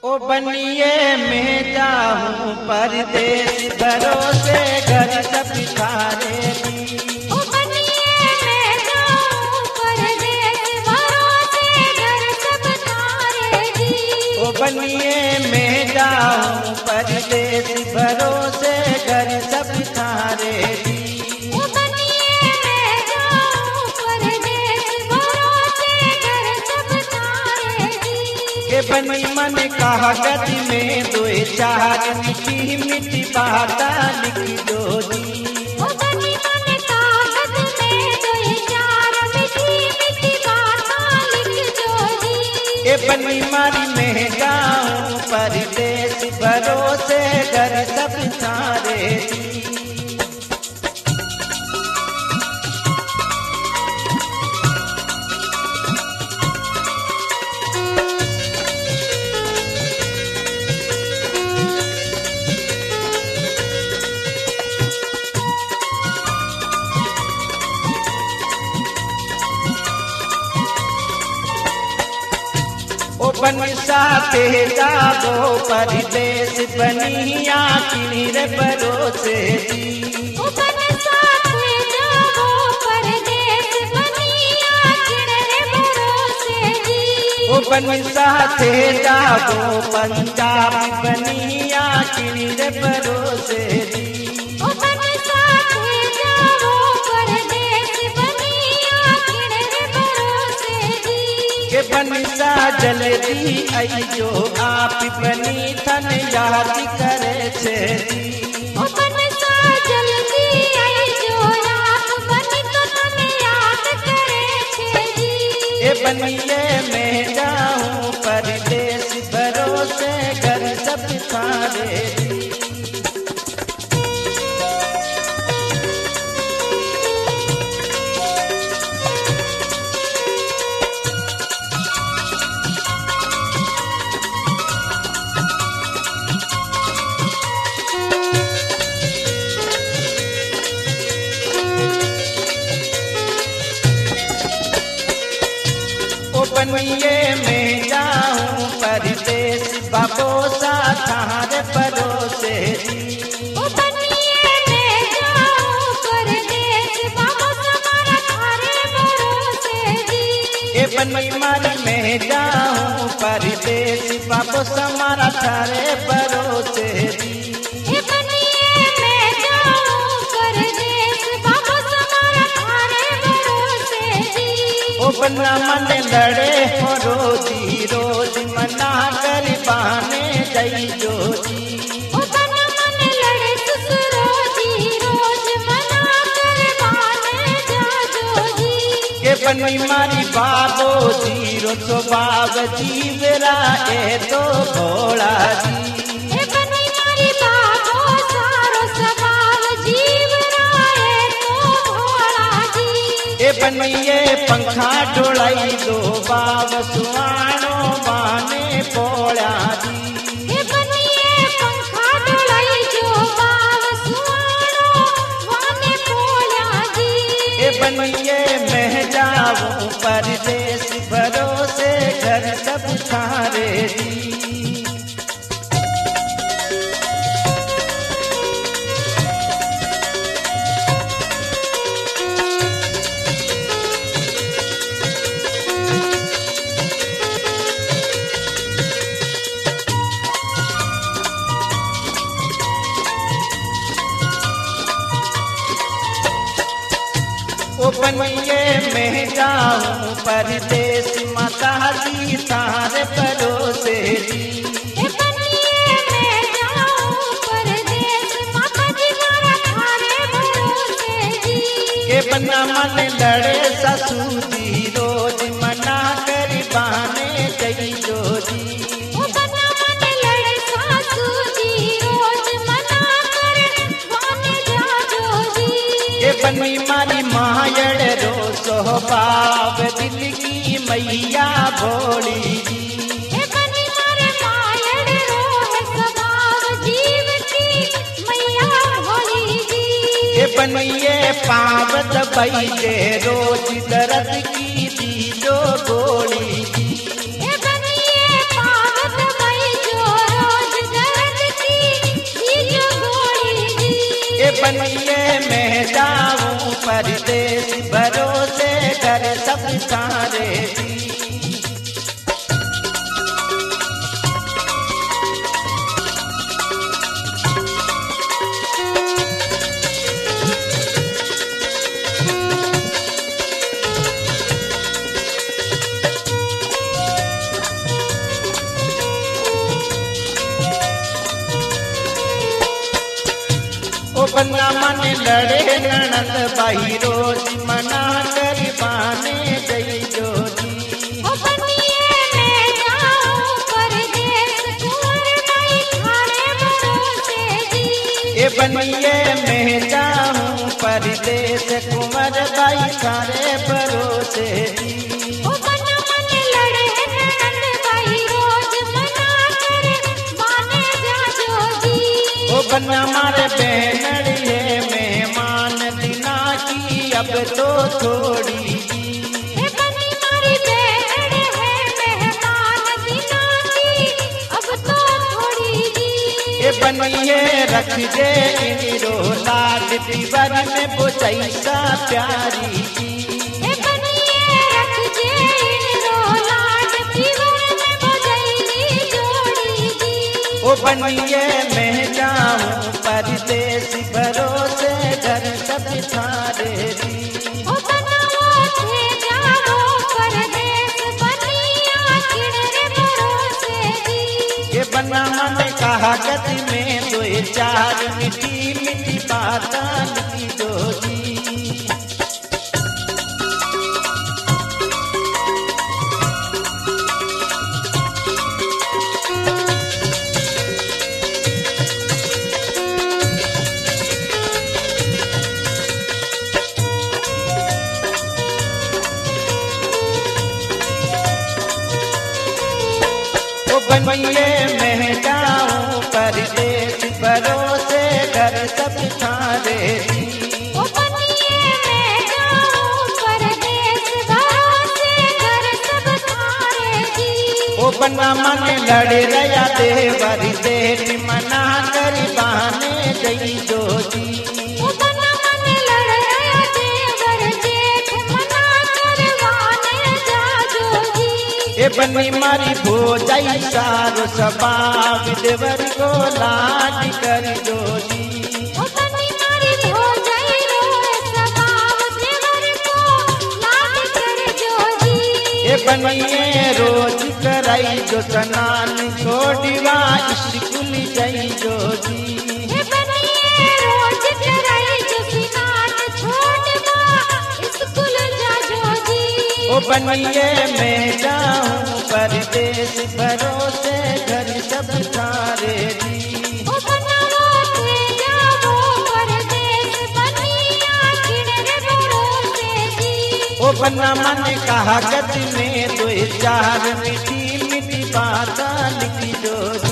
ओ बनिए में जाऊं परदेस भरोसे घर सब थारे दी। ओ बनिए में जाऊं परदेस भरोसे घर सब थारे दी। ओ बनिए में जाऊं परदेस भरोसे घर सब थारे दी। ओ बनिए में जाऊं परदेस भरोसे घर सब थारे दी। के बनी मन कहा गति में दो चार मीठी मीठी बाता लिख दो दी। ओ बनी मन कागज में दो चार मीठी मीठी बातें लिख दो दी। ए बनी मारी में जाऊं परदेस भरोसे घर सब थारे दी। ओ बनसा ते जागो परदेस बनिया किर भरोसे दी। ओ बनसा ते जागो परदेस बनिया किर भरोसे दी। ओ बनसा ते जागो पंजाब बनिया किर भरोसे दी। ओ बनसा ते जागो परदेस बनिया किर भरोसे दी। के बनसा जल्दी आई जो आप बनी थन याद करे छे दी। ओ बनसा जल्दी आई जो आप बनी तन याद करे छे दी। ए बनिए में जाऊं परदेस भरोसे घर सब थारे दी। बनिए में जाऊं परदेस बाबोसा थारे भरोसे दी। ओ बनिए में जाऊं परदेस बाबोसा थारे भरोसे दी। ए बनी मारी में जाऊं परदेस बाबोसा थारे भरोसे दी। ए बनिए में जाऊं परदेस बाबोसा थारे भरोसे दी। ओ बन्ना मन लड़े हो रोजी रोज मना कर बहाने जई जोजी। ओ बन्ना मन लड़े ससुरो जी रोज मना कर बहाने जा जोजी। के बनी मारी बाबो जीरो स्वभाव जीवरा ए तो भोला जी। ए बनी मारी बाबो सारो स्वभाव जीव राए तो भोला जी। ए बनिए पंखा डोलाई दो बाव सुहानो बाने पोड़ा दी। ए बनिए पंखा डोलाई जो बाव सुहानो वाने पोला जी। ए बनिए में जाऊं परदेस भरोसे घर सब थारे दी। ओ बनिए में जाऊं परदेस माता जी तारे भरोसे दी। ए बनिए में जाऊं परदेस माता जी थारे भरोसे दी। के बन्ना मन लड़े ससुर जी रोज मना कर बहाने जई जोजी। ओ बन्ना मन लड़े सासू जी रोज मना कर वाने जा जोजी। के बनी मारी मायड़ रो स्वभाव दिल की मैया भोली जी। ए बनी मारे मायड़ रोह स्वभाव जीव की मैया भोली जी। के बनिए पाव दबाई दे रोज दर्द की दी जो गोली जी। ए बनिए पावत भाई जो थारे जी। ओ बन्ना मन लड़े ननद बाई रोज मना कर बाने जई जोजी। ओ बनिए मैं जाऊं परदेस कुंवर बाई थारे भरोसे जी। ए बनिए मैं जाऊं परदेस कुंवर बाई थारे भरोसे जी। ओ बन्ना मन लड़े ननद बाई रोज मना कर बाने जा जोजी। ओ बन्ना मारे बेनड़िए मेहमान दिना की अब तो थोड़ी जी। ए बनी मारी बेड़ है मेहमान दिना की अब तो थोड़ी जी। ए बनिए रख दे इनिरो लाड दीवर में बुझैसा प्यारी जी। ए बनिए रख जे इनरो लाड दीवर में बजैली जोड़ी जी। ओ बनिए मैं जाऊं परदेस भरोसे घर सब थारे जी। ओ बनाओ थे जाओ परदेस बनिया किणरे भरोसे जी। ये बना मन कागज में दो चार मिठी मिठी बातें लिखी दो जी। ओ बनिए मैं जाऊं परदेस भरोसे घर सब थारे जी। ओ बनिए मैं जाऊं परदेस भरोसे घर सब थारे जी। ओ बन्ना मन लड़ रया देवर देठ मना कर बहाने जई जोजी। ओ बन्ना मन लड़ रया देवर जेठ मना करवाने जा जोजी। ए बन्नी मारी भोजाई सारो स्वभाव देवर को लाड कर जोजी। ओ बनी मारी भोजाई रोए स्वभाव देवर को लाड कर जोजी। ए बनिए रोज कराई जो स्नान छोड़वा स्कूल जई जोजी। ए बनिए रोज कराई जो स्नान छोड़वा स्कूल जा जोजी। ओ बनिए मैं जाऊं परदेस भरोसे घर सब थारे जी। ओ बनाओ थे जाओ परदेस बनिया किणरे भरोसे जी। ओ बन्ना मन कागज में दो चार मिठी मिठी बातें लिखी दो